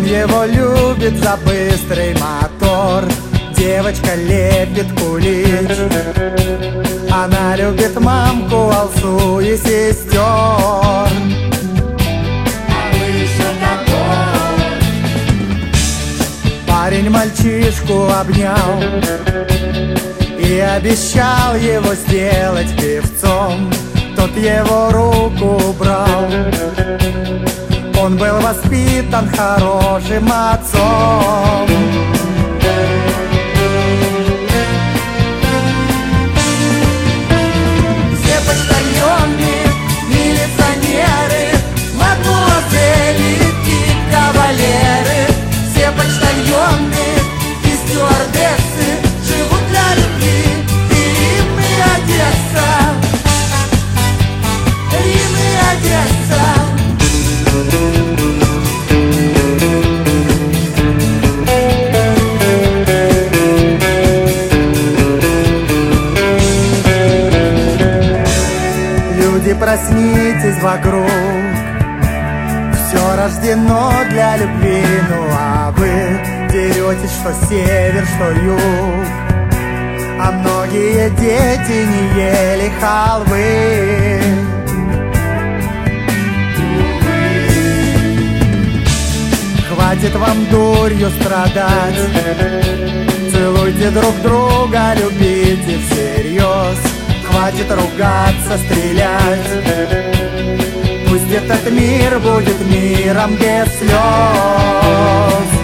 его любит за быстрый мотор, девочка лепит кулич. Она любит мамку, Алсу и сестер. Парень мальчишку обнял и обещал его сделать певцом. Тот его руку убрал. Он был воспитан хорошим отцом. Все почтальоны, милиционеры, мадмуазели и кавалеры, все почтальоны и стюардессы живут для любви. Рим и Одесса, Рим и Одесса. Люди, проснитесь вокруг, все рождено для любви. Ну а вы деретесь, что север, что юг, а многие дети не ели халвы. Хватит вам дурью страдать, целуйте друг друга, любите всерьез. Хватит ругаться, стрелять, пусть этот мир будет миром без слез.